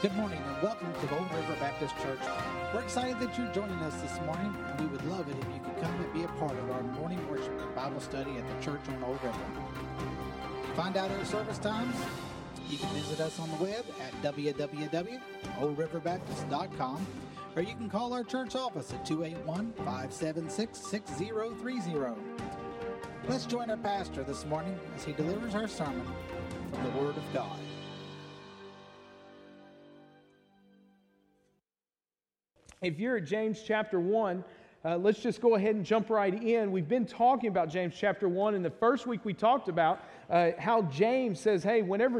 Good morning and welcome to Old River Baptist Church. We're excited that you're joining us this morning, and we would love it if you could come and be a part of our morning worship and Bible study at the church on Old River. To find out our service times, you can visit us on the web at www.oldriverbaptist.com, or you can call our church office at 281-576-6030. Let's join our pastor this morning as he delivers our sermon from the Word of God. If you're at James chapter 1, let's just go ahead and jump right in. We've been talking about James chapter 1, and the first week we talked about how James says, hey, whenever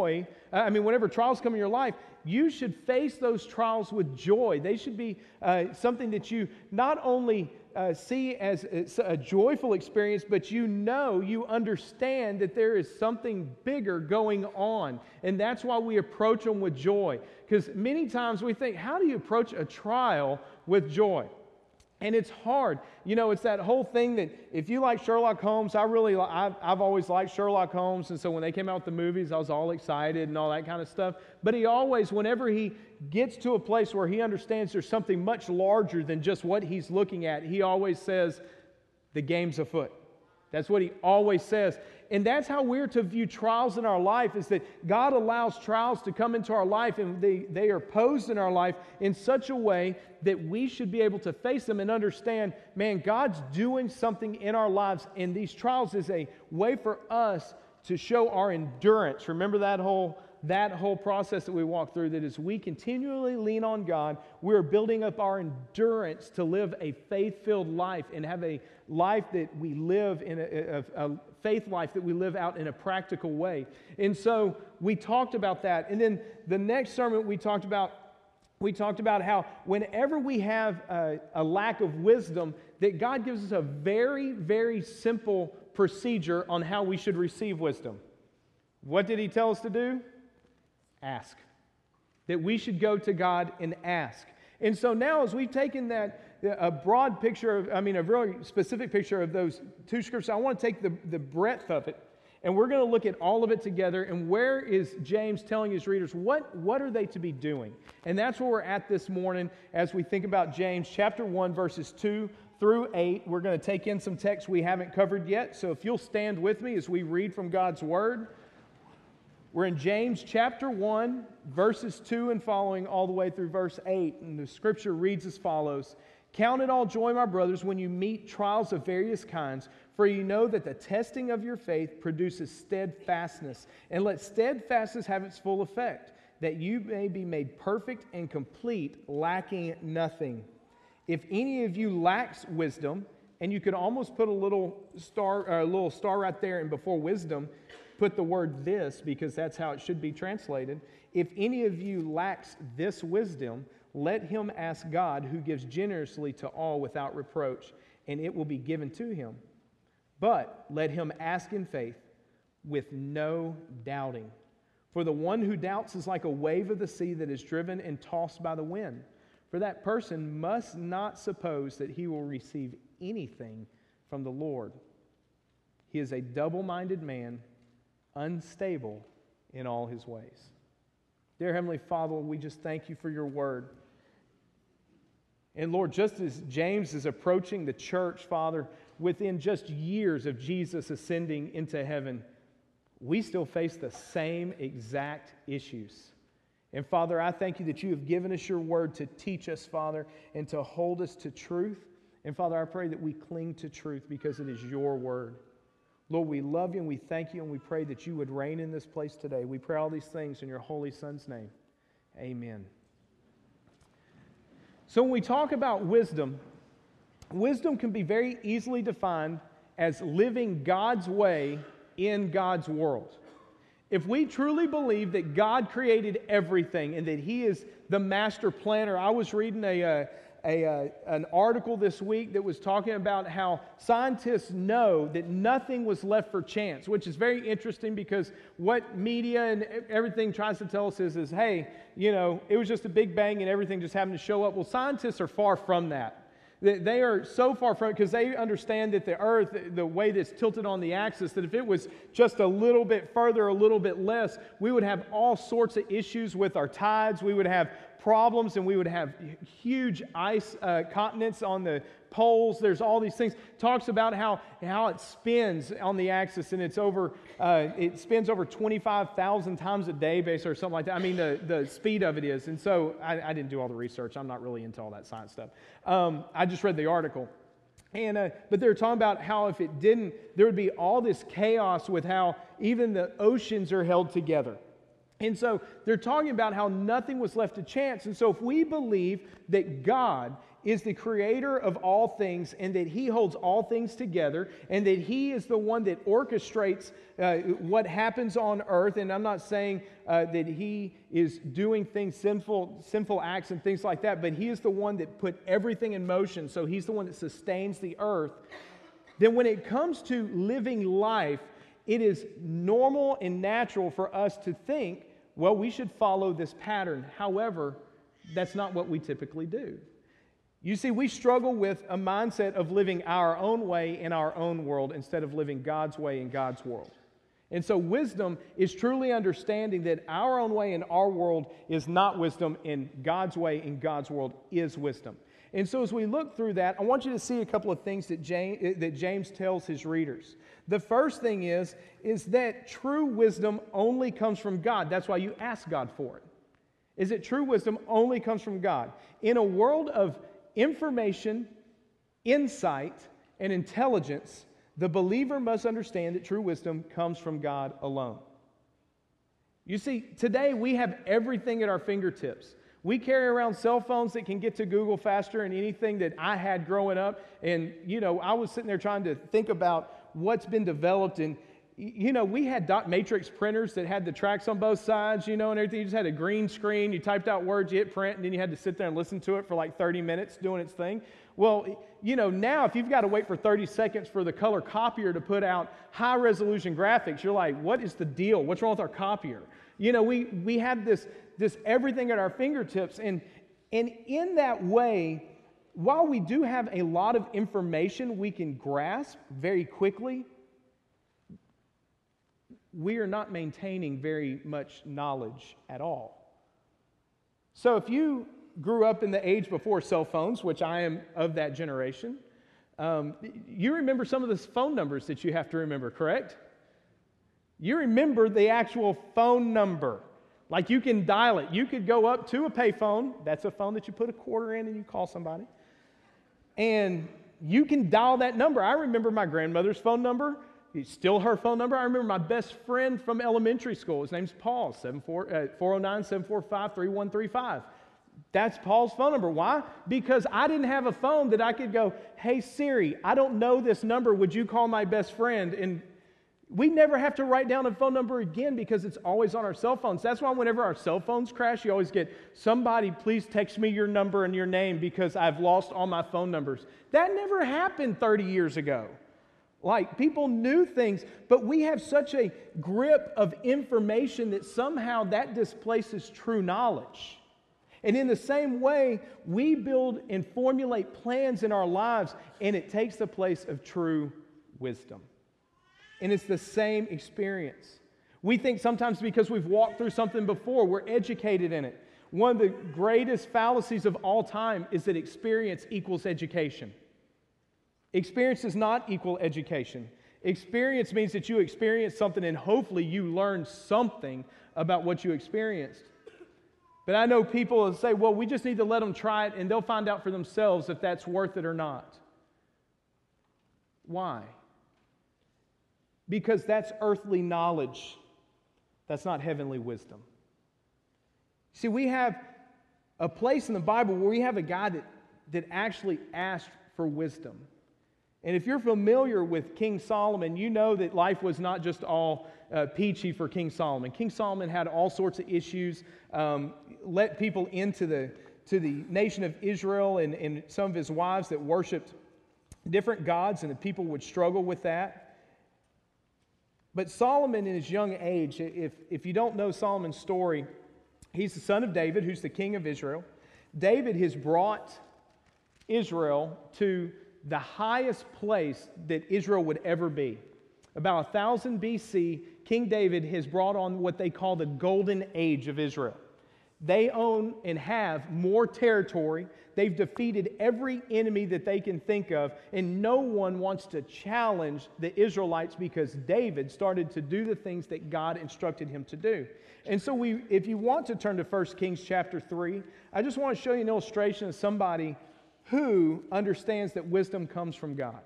trials come in your life, you should face those trials with joy. They should be something that you not only see as a joyful experience, but you understand that there is something bigger going on. And that's why we approach them with joy. Because many times we think, how do you approach a trial with joy? And it's hard. You know, it's that whole thing that if you like Sherlock Holmes, I've always liked Sherlock Holmes. And so when they came out with the movies, I was all excited and all that kind of stuff. But he always, whenever he gets to a place where he understands there's something much larger than just what he's looking at, he always says, the game's afoot. That's what he always says. And that's how we're to view trials in our life, is that God allows trials to come into our life, and they are posed in our life in such a way that we should be able to face them and understand, man, God's doing something in our lives, and these trials is a way for us to show our endurance. Remember that whole process that we walk through, that as we continually lean on God, we're building up our endurance to live a faith-filled life and have a life that we live in a faith life that we live out in a practical way. And so we talked about that. And then the next sermon we talked about how whenever we have a lack of wisdom, that God gives us a very, very simple procedure on how we should receive wisdom. What did He tell us to do? Ask. That we should go to God and ask. And so now, as we've taken a broad picture, a very specific picture of those two scriptures, I want to take the breadth of it, and we're going to look at all of it together. And where is James telling his readers, what are they to be doing? And that's where we're at this morning as we think about James chapter 1, verses 2 through 8. We're going to take in some text we haven't covered yet. So if you'll stand with me as we read from God's Word. We're in James chapter 1, verses 2 and following all the way through verse 8. And the scripture reads as follows: Count it all joy, my brothers, when you meet trials of various kinds, for you know that the testing of your faith produces steadfastness. And let steadfastness have its full effect, that you may be made perfect and complete, lacking nothing. If any of you lacks wisdom, and you could almost put a little star right there, and before wisdom, put the word this, because that's how it should be translated. If any of you lacks this wisdom, let him ask God, who gives generously to all without reproach, and it will be given to him. But let him ask in faith, with no doubting. For the one who doubts is like a wave of the sea that is driven and tossed by the wind. For that person must not suppose that he will receive anything from the Lord. He is a double-minded man, unstable in all his ways. Dear Heavenly Father, we just thank you for your word. And Lord, just as James is approaching the church, Father, within just years of Jesus ascending into heaven, we still face the same exact issues. And Father, I thank you that you have given us your word to teach us, Father, and to hold us to truth. And Father, I pray that we cling to truth because it is your word. Lord, we love you and we thank you, and we pray that you would reign in this place today. We pray all these things in your holy Son's name. Amen. So when we talk about wisdom, wisdom can be very easily defined as living God's way in God's world. If we truly believe that God created everything and that He is the master planner, I was reading an article this week that was talking about how scientists know that nothing was left for chance, which is very interesting because what media and everything tries to tell us is hey, it was just a big bang and everything just happened to show up. Well, scientists are far from that. They are so far from it because they understand that the earth, the way that's tilted on the axis, that if it was just a little bit further, a little bit less, we would have all sorts of issues with our tides. We would have problems, and we would have huge ice continents on the poles. There's all these things. Talks about how it spins on the axis, and it spins over 25,000 times a day, basically, or something like that. I mean, the speed of it is. And so I didn't do all the research. I'm not really into all that science stuff. I just read the article. But they were talking about how if it didn't, there would be all this chaos with how even the oceans are held together. And so they're talking about how nothing was left to chance. And so if we believe that God is the creator of all things and that He holds all things together and that He is the one that orchestrates what happens on earth, and I'm not saying that He is doing things, sinful acts and things like that, but He is the one that put everything in motion, so He's the one that sustains the earth, then when it comes to living life, it is normal and natural for us to think, well, we should follow this pattern. However, that's not what we typically do. You see, we struggle with a mindset of living our own way in our own world instead of living God's way in God's world. And so wisdom is truly understanding that our own way in our world is not wisdom, and God's way in God's world is wisdom. And so as we look through that, I want you to see a couple of things that James tells his readers. The first thing is that true wisdom only comes from God. That's why you ask God for it. Is that true wisdom only comes from God. In a world of information, insight, and intelligence, the believer must understand that true wisdom comes from God alone. You see, today we have everything at our fingertips. We carry around cell phones that can get to Google faster than anything that I had growing up. And, I was sitting there trying to think about what's been developed. And, we had dot matrix printers that had the tracks on both sides, and everything. You just had a green screen. You typed out words, you hit print, and then you had to sit there and listen to it for like 30 minutes doing its thing. Well, now if you've got to wait for 30 seconds for the color copier to put out high-resolution graphics, you're like, what is the deal? What's wrong with our copier? We have this everything at our fingertips. And in that way, while we do have a lot of information we can grasp very quickly, we are not maintaining very much knowledge at all. So if you grew up in the age before cell phones, which I am of that generation, you remember some of the phone numbers that you have to remember, correct? You remember the actual phone number. Like you can dial it. You could go up to a payphone. That's a phone that you put a quarter in and you call somebody. And you can dial that number. I remember my grandmother's phone number. It's still her phone number. I remember my best friend from elementary school. His name's Paul, 409-745-3135. That's Paul's phone number. Why? Because I didn't have a phone that I could go, hey, Siri, I don't know this number. Would you call my best friend? And we never have to write down a phone number again because it's always on our cell phones. That's why whenever our cell phones crash, you always get, somebody please text me your number and your name because I've lost all my phone numbers. That never happened 30 years ago. Like, people knew things, but we have such a grip of information that somehow that displaces true knowledge. And in the same way, we build and formulate plans in our lives, and it takes the place of true wisdom. And it's the same experience. We think sometimes because we've walked through something before, we're educated in it. One of the greatest fallacies of all time is that experience equals education. Experience does not equal education. Experience means that you experience something and hopefully you learn something about what you experienced. But I know people will say, well, we just need to let them try it and they'll find out for themselves if that's worth it or not. Why? Because that's earthly knowledge. That's not heavenly wisdom. See, we have a place in the Bible where we have a guy that actually asked for wisdom. And if you're familiar with King Solomon, you know that life was not just all peachy for King Solomon. King Solomon had all sorts of issues, let people into the nation of Israel and some of his wives that worshipped different gods, and the people would struggle with that. But Solomon in his young age, if you don't know Solomon's story, he's the son of David, who's the king of Israel. David has brought Israel to the highest place that Israel would ever be. About 1000 BC, King David has brought on what they call the Golden Age of Israel. They own and have more territory. They've defeated every enemy that they can think of, and no one wants to challenge the Israelites because David started to do the things that God instructed him to do. And so if you want to turn to 1 Kings chapter 3, I just want to show you an illustration of somebody who understands that wisdom comes from God.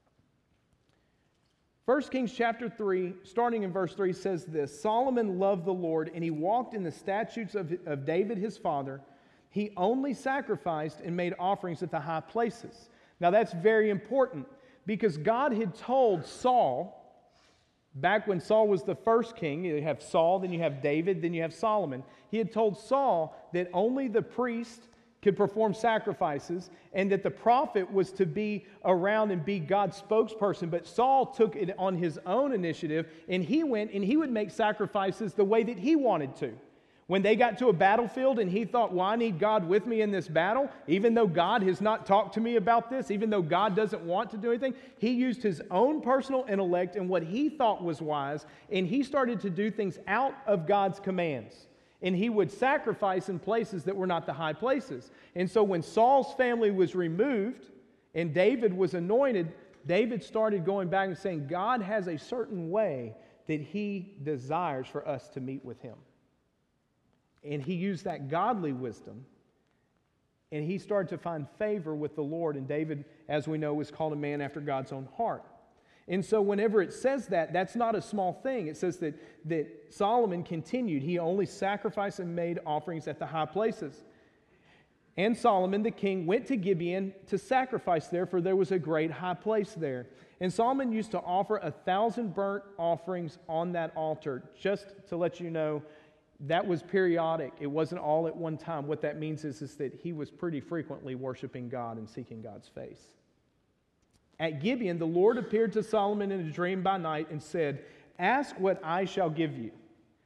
1 Kings chapter 3, starting in verse 3, says this: Solomon loved the Lord, and he walked in the statutes of David his father. He only sacrificed and made offerings at the high places. Now that's very important, because God had told Saul, back when Saul was the first king, you have Saul, then you have David, then you have Solomon. He had told Saul that only the priest could perform sacrifices, and that the prophet was to be around and be God's spokesperson. But Saul took it on his own initiative, and he went and he would make sacrifices the way that he wanted to. When they got to a battlefield and he thought, well, I need God with me in this battle, even though God has not talked to me about this, even though God doesn't want to do anything, he used his own personal intellect and what he thought was wise, and he started to do things out of God's commands. And he would sacrifice in places that were not the high places. And so when Saul's family was removed and David was anointed, David started going back and saying, God has a certain way that he desires for us to meet with him. And he used that godly wisdom, and he started to find favor with the Lord. And David, as we know, was called a man after God's own heart. And so whenever it says that, that's not a small thing. It says that Solomon continued. He only sacrificed and made offerings at the high places. And Solomon the king went to Gibeon to sacrifice there, for there was a great high place there. And Solomon used to offer 1,000 burnt offerings on that altar. Just to let you know, that was periodic. It wasn't all at one time. What that means is that he was pretty frequently worshiping God and seeking God's face. At Gibeon, the Lord appeared to Solomon in a dream by night and said, ask what I shall give you.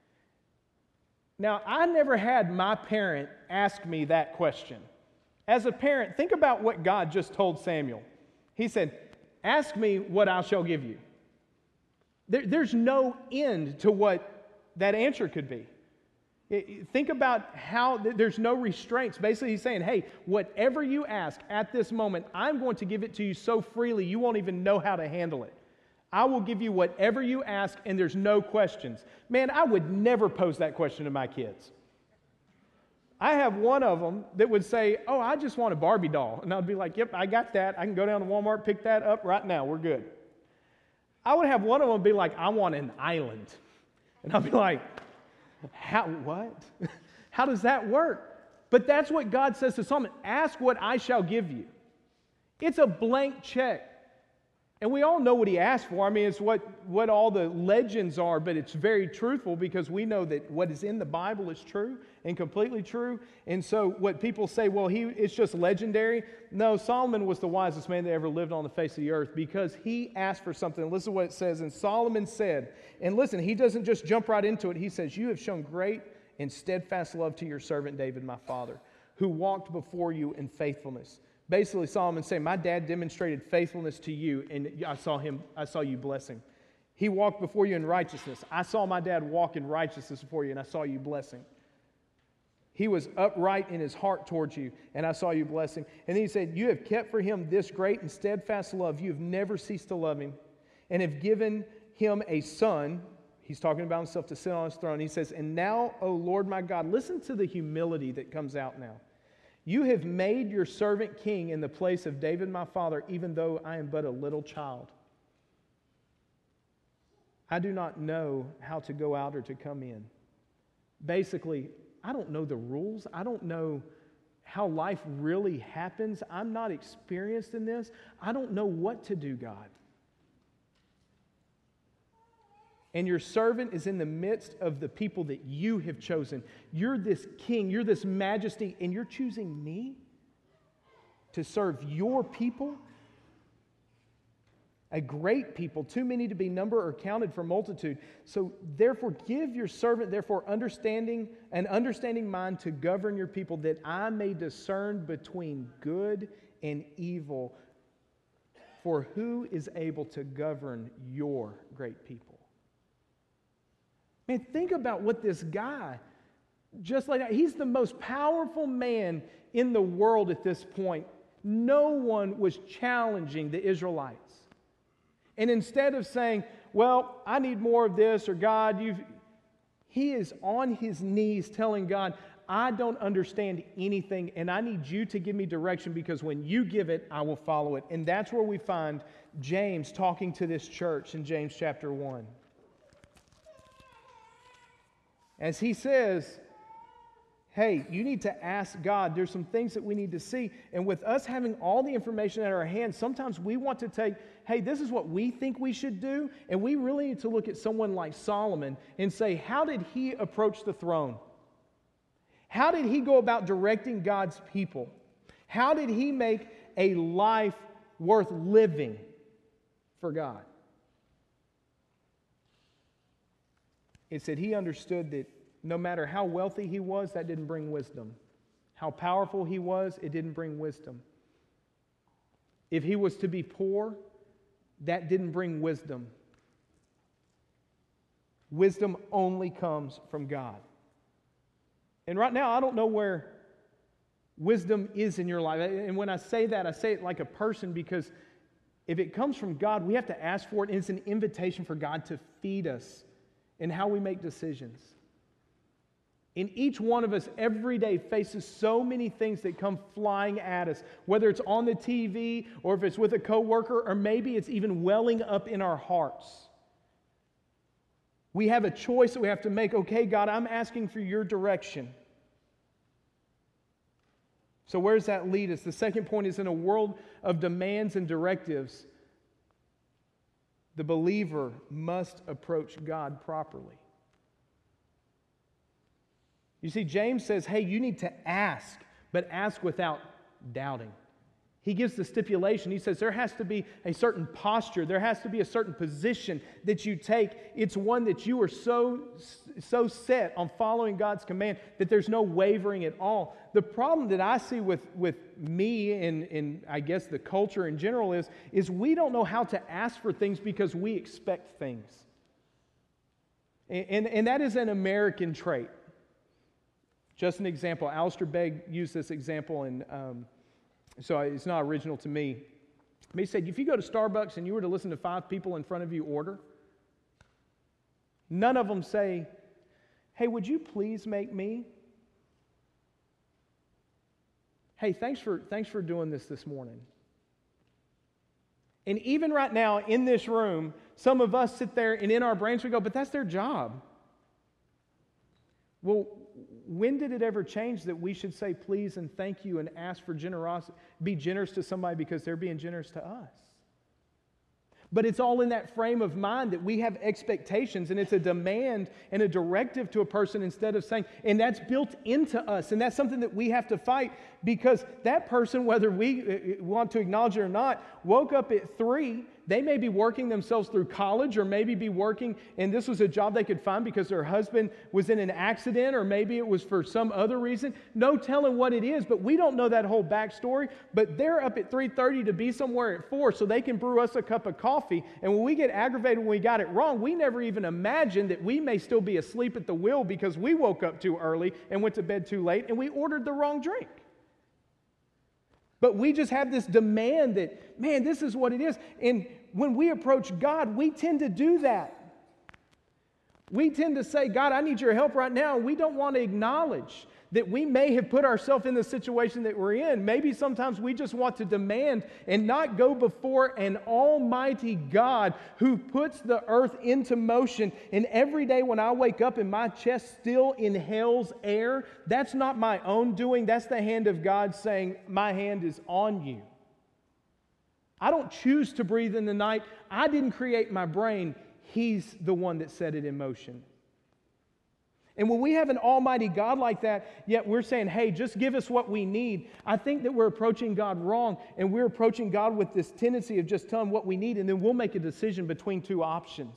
Now, I never had my parent ask me that question. As a parent, think about what God just told Samuel. He said, ask me what I shall give you. There's no end to what that answer could be. Think about how there's no restraints. Basically, he's saying, hey, whatever you ask at this moment, I'm going to give it to you so freely you won't even know how to handle it. I will give you whatever you ask, and there's no questions. Man, I would never pose that question to my kids. I have one of them that would say, oh, I just want a Barbie doll. And I'd be like, yep, I got that. I can go down to Walmart, pick that up right now. We're good. I would have one of them be like, I want an island. And I'd be like, what? How does that work? But that's what God says to Solomon. Ask what I shall give you. It's a blank check. And we all know what he asked for. I mean, it's what all the legends are, but it's very truthful because we know that what is in the Bible is true and completely true. And so what people say, well, it's just legendary. No, Solomon was the wisest man that ever lived on the face of the earth because he asked for something. Listen to what it says. And Solomon said, and listen, he doesn't just jump right into it. He says, you have shown great and steadfast love to your servant David, my father, who walked before you in faithfulness. Basically, Solomon's saying, my dad demonstrated faithfulness to you, and I saw you bless him. He walked before you in righteousness. I saw my dad walk in righteousness before you, and I saw you bless him. He was upright in his heart towards you, and I saw you bless him. And then he said, you have kept for him this great and steadfast love. You have never ceased to love him, and have given him a son. He's talking about himself to sit on his throne. He says, and now, O Lord my God, listen to the humility that comes out now. You have made your servant king in the place of David my father, even though I am but a little child. I do not know how to go out or to come in. Basically, I don't know the rules. I don't know how life really happens. I'm not experienced in this. I don't know what to do, God. And your servant is in the midst of the people that you have chosen. You're this king, you're this majesty, and you're choosing me to serve your people? A great people, too many to be numbered or counted for multitude. So therefore give your servant, an understanding mind to govern your people, that I may discern between good and evil. For who is able to govern your great people? Man, think about what this guy, just like that, he's the most powerful man in the world at this point. No one was challenging the Israelites. And instead of saying, well, I need more of this, or God, he is on his knees telling God, I don't understand anything, and I need you to give me direction, because when you give it, I will follow it. And that's where we find James talking to this church in James chapter 1. As he says, hey, you need to ask God. There's some things that we need to see. And with us having all the information at our hands, sometimes we want to take, hey, this is what we think we should do. And we really need to look at someone like Solomon and say, how did he approach the throne? How did he go about directing God's people? How did he make a life worth living for God? It said he understood that no matter how wealthy he was, that didn't bring wisdom. How powerful he was, it didn't bring wisdom. If he was to be poor, that didn't bring wisdom. Wisdom only comes from God. And right now, I don't know where wisdom is in your life. And when I say that, I say it like a person, because if it comes from God, we have to ask for it. And it's an invitation for God to feed us in how we make decisions. And each one of us every day faces so many things that come flying at us, whether it's on the TV or if it's with a coworker, or maybe it's even welling up in our hearts. We have a choice that we have to make. Okay, God, I'm asking for your direction. So where does that lead us? The second point is, in a world of demands and directives, the believer must approach God properly. You see, James says, hey, you need to ask, but ask without doubting. He gives the stipulation. He says there has to be a certain posture. There has to be a certain position that you take. It's one that you are so set on following God's command that there's no wavering at all. The problem that I see with me and I guess the culture in general is we don't know how to ask for things because we expect things. And that is an American trait. Just an example. Alistair Begg used this example, and so it's not original to me. He said, if you go to Starbucks and you were to listen to 5 people in front of you order, none of them say, hey, would you please make me? Hey, thanks for doing this morning. And even right now in this room, some of us sit there and in our brains we go, but that's their job. Well, when did it ever change that we should say please and thank you and ask for generosity, be generous to somebody because they're being generous to us? But it's all in that frame of mind that we have expectations, and it's a demand and a directive to a person instead of saying, and that's built into us, and that's something that we have to fight, because that person, whether we want to acknowledge it or not, woke up at 3. They may be working themselves through college, or maybe be working, and this was a job they could find because their husband was in an accident, or maybe it was for some other reason. No telling what it is, but we don't know that whole backstory. But they're up at 3:30 to be somewhere at 4 so they can brew us a cup of coffee. And when we get aggravated when we got it wrong, we never even imagined that we may still be asleep at the wheel because we woke up too early and went to bed too late and we ordered the wrong drink. But we just have this demand that, man, this is what it is. And when we approach God, we tend to do that. We tend to say, God, I need your help right now. And we don't want to acknowledge that we may have put ourselves in the situation that we're in. Maybe sometimes we just want to demand and not go before an almighty God who puts the earth into motion. And every day when I wake up and my chest still inhales air, that's not my own doing. That's the hand of God saying, my hand is on you. I don't choose to breathe in the night. I didn't create my brain. He's the one that set it in motion. And when we have an almighty God like that, yet we're saying, hey, just give us what we need, I think that we're approaching God wrong, and we're approaching God with this tendency of just telling what we need, and then we'll make a decision between 2 options.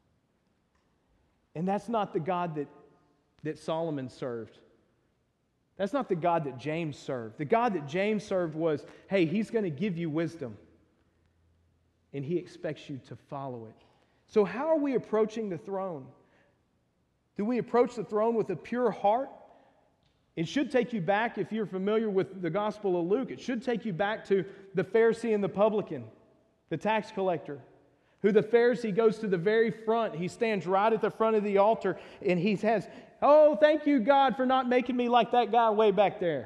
And that's not the God that Solomon served. That's not the God that James served. The God that James served was, hey, He's going to give you wisdom, and He expects you to follow it. So how are we approaching the throne? Do we approach the throne with a pure heart? It should take you back, if you're familiar with the Gospel of Luke, it should take you back to the Pharisee and the publican, the tax collector, who the Pharisee goes to the very front. He stands right at the front of the altar, and he says, oh, thank you, God, for not making me like that guy way back there.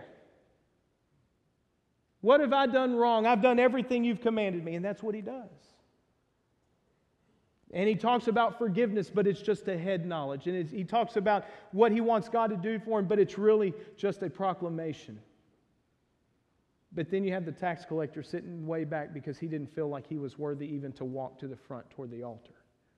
What have I done wrong? I've done everything you've commanded me. And that's what he does. And he talks about forgiveness, but it's just a head knowledge. And he talks about what he wants God to do for him, but it's really just a proclamation. But then you have the tax collector sitting way back because he didn't feel like he was worthy even to walk to the front toward the altar.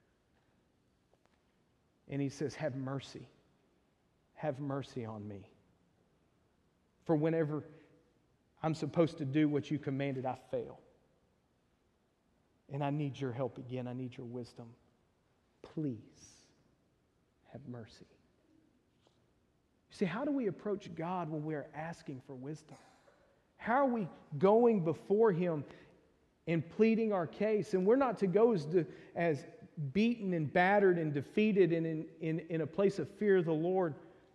And he says, have mercy. Have mercy on me. For whenever I'm supposed to do what you commanded, I fail. And I need your help again. I need your wisdom. Please have mercy. You see, how do we approach God when we are asking for wisdom? How are we going before Him and pleading our case? And we're not to go as beaten and battered and defeated and in a place of fear of the Lord.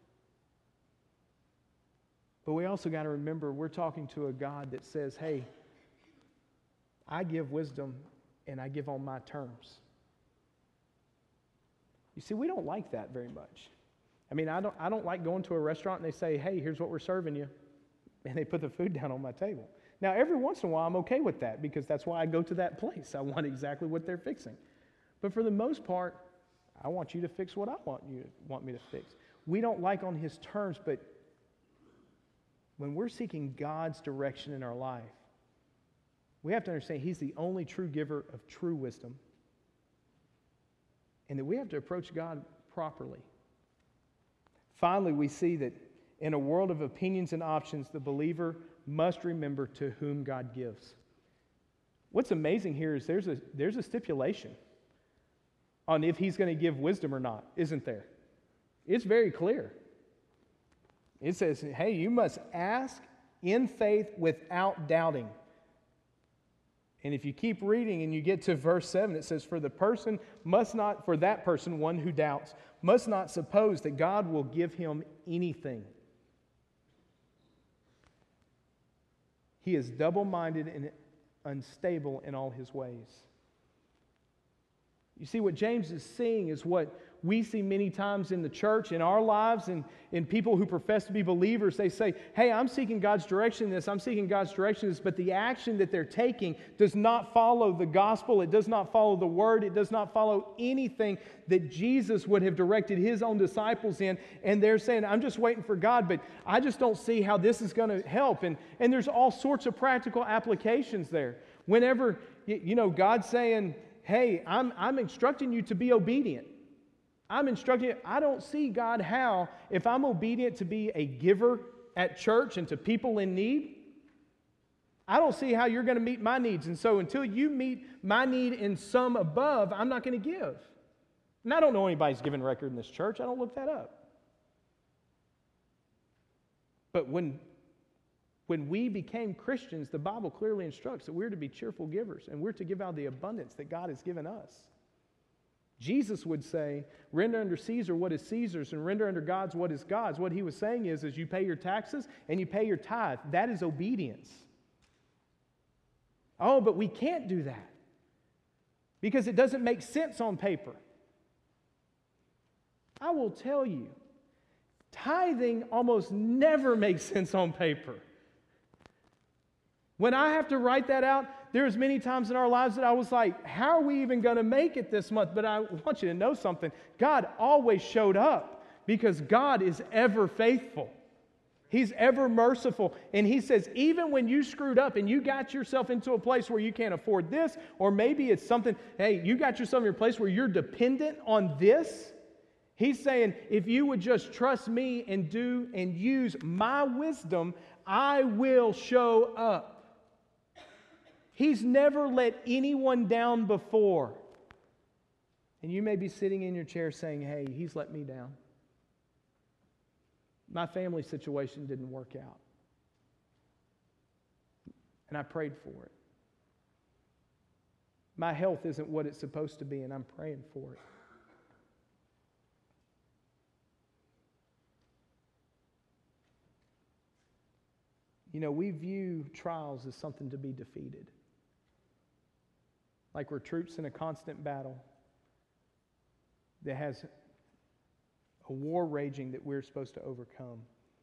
But we also got to remember we're talking to a God that says, hey, I give wisdom and I give on my terms. You see, we don't like that very much. I mean, I don't like going to a restaurant and they say, hey, here's what we're serving you. And they put the food down on my table. Now, every once in a while, I'm okay with that because that's why I go to that place. I want exactly what they're fixing. But for the most part, I want you to fix what I want me to fix. We don't like on His terms, but when we're seeking God's direction in our life, we have to understand He's the only true giver of true wisdom. And that we have to approach God properly. Finally, we see that in a world of opinions and options, the believer must remember to whom God gives. What's amazing here is there's a stipulation on if He's going to give wisdom or not, isn't there? It's very clear. It says, hey, you must ask in faith without doubting. And if you keep reading and you get to verse 7, it says, for that person, one who doubts, must not suppose that God will give him anything. He is double-minded and unstable in all his ways. You see, what James is seeing is what we see many times in the church, in our lives, and in people who profess to be believers. They say, hey, I'm seeking God's direction in this, I'm seeking God's direction in this, but the action that they're taking does not follow the gospel, it does not follow the word, it does not follow anything that Jesus would have directed His own disciples in, and they're saying, I'm just waiting for God, but I just don't see how this is going to help. And there's all sorts of practical applications there. Whenever, God's saying, hey, I'm instructing you to be obedient. I'm instructing you. I don't see, God, how, if I'm obedient to be a giver at church and to people in need, I don't see how you're going to meet my needs. And so until you meet my need in some above, I'm not going to give. And I don't know anybody's giving record in this church. I don't look that up. But when we became Christians, the Bible clearly instructs that we're to be cheerful givers and we're to give out the abundance that God has given us. Jesus would say, render unto Caesar what is Caesar's and render unto God's what is God's. What He was saying is you pay your taxes and you pay your tithe. That is obedience. Oh, but we can't do that because it doesn't make sense on paper. I will tell you, tithing almost never makes sense on paper. When I have to write that out, there's many times in our lives that I was like, how are we even going to make it this month? But I want you to know something. God always showed up because God is ever faithful. He's ever merciful. And He says, even when you screwed up and you got yourself into a place where you can't afford this, or maybe it's something, hey, you got yourself in a place where you're dependent on this. He's saying, if you would just trust me and do and use my wisdom, I will show up. He's never let anyone down before. And you may be sitting in your chair saying, hey, He's let me down. My family situation didn't work out. And I prayed for it. My health isn't what it's supposed to be, and I'm praying for it. You know, we view trials as something to be defeated. Like we're troops in a constant battle that has a war raging that we're supposed to overcome.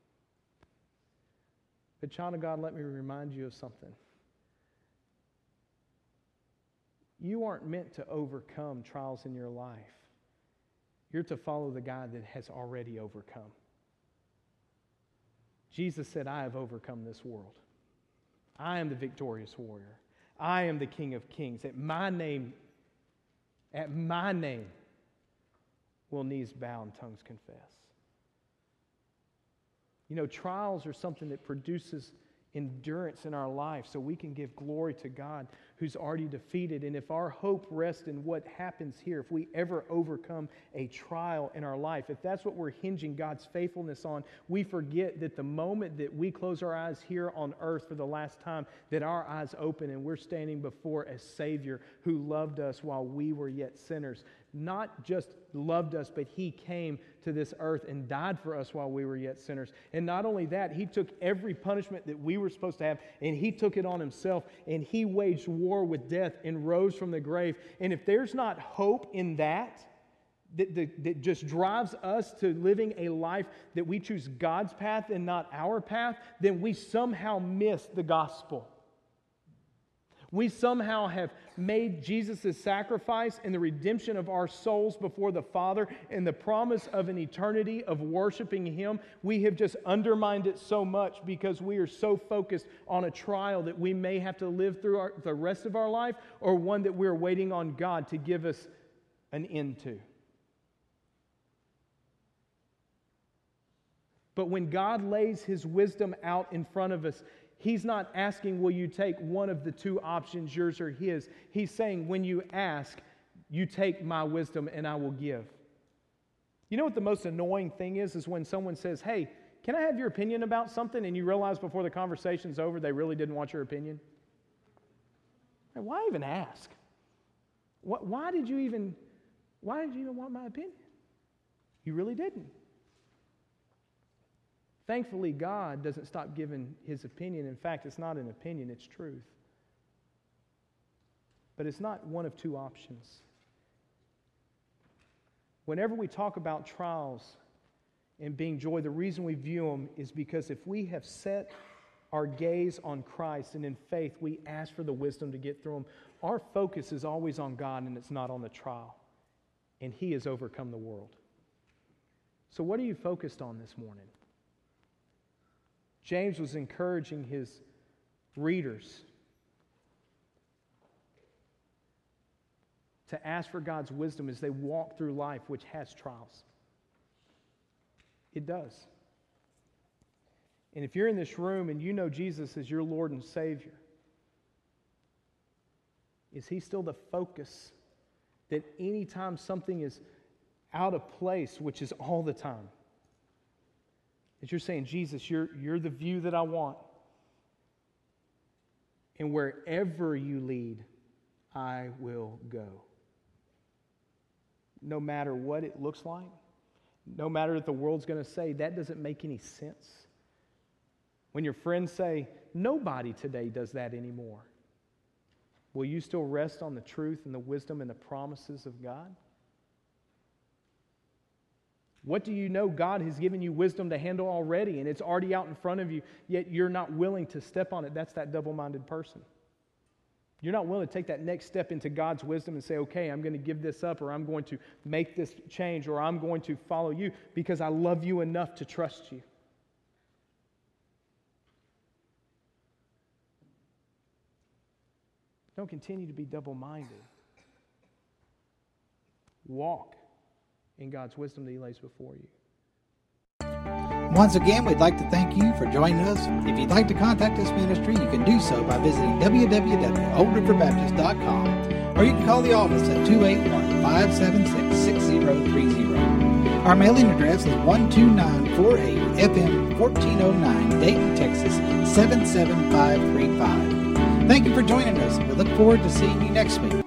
But child of God, let me remind you of something. You aren't meant to overcome trials in your life. You're to follow the God that has already overcome. Jesus said, I have overcome this world. I am the victorious warrior. I am the King of Kings. At my name will knees bow and tongues confess. You know, trials are something that produces endurance in our life so we can give glory to God who's already defeated. And if our hope rests in what happens here, if we ever overcome a trial in our life, if that's what we're hinging God's faithfulness on, we forget that the moment that we close our eyes here on earth for the last time, that our eyes open and we're standing before a Savior who loved us while we were yet sinners. Not just loved us, but He came to this earth and died for us while we were yet sinners. And not only that, He took every punishment that we were supposed to have, and He took it on Himself, and He waged war with death and rose from the grave. And if there's not hope in that just drives us to living a life that we choose God's path and not our path, then we somehow miss the gospel. We somehow have made Jesus' sacrifice and the redemption of our souls before the Father and the promise of an eternity of worshiping Him. We have just undermined it so much because we are so focused on a trial that we may have to live through the rest of our life, or one that we're waiting on God to give us an end to. But when God lays His wisdom out in front of us, He's not asking, will you take one of the two options, yours or His? He's saying, when you ask, you take my wisdom and I will give. You know what the most annoying thing is when someone says, hey, can I have your opinion about something? And you realize before the conversation's over, they really didn't want your opinion. Why even ask? Why did you even want my opinion? You really didn't. Thankfully, God doesn't stop giving His opinion. In fact, it's not an opinion, it's truth. But it's not one of two options. Whenever we talk about trials and being joy, the reason we view them is because if we have set our gaze on Christ and in faith we ask for the wisdom to get through them, our focus is always on God and it's not on the trial. And He has overcome the world. So what are you focused on this morning? James was encouraging his readers to ask for God's wisdom as they walk through life, which has trials. It does. And if you're in this room and you know Jesus as your Lord and Savior, is He still the focus that anytime something is out of place, which is all the time, that you're saying, Jesus, you're the view that I want. And wherever you lead, I will go. No matter what it looks like, no matter what the world's going to say, that doesn't make any sense. When your friends say, nobody today does that anymore, will you still rest on the truth and the wisdom and the promises of God? What do you know God has given you wisdom to handle already, and it's already out in front of you, yet you're not willing to step on it? That's that double-minded person. You're not willing to take that next step into God's wisdom and say, okay, I'm going to give this up, or I'm going to make this change, or I'm going to follow you because I love you enough to trust you. Don't continue to be double-minded. Walk in God's wisdom that He lays before you. Once again, we'd like to thank you for joining us. If you'd like to contact this ministry, you can do so by visiting www.oldriverbaptist.com, or you can call the office at 281-576-6030. Our mailing address is 12948 FM 1409, Dayton, Texas 77535. Thank you for joining us. We look forward to seeing you next week.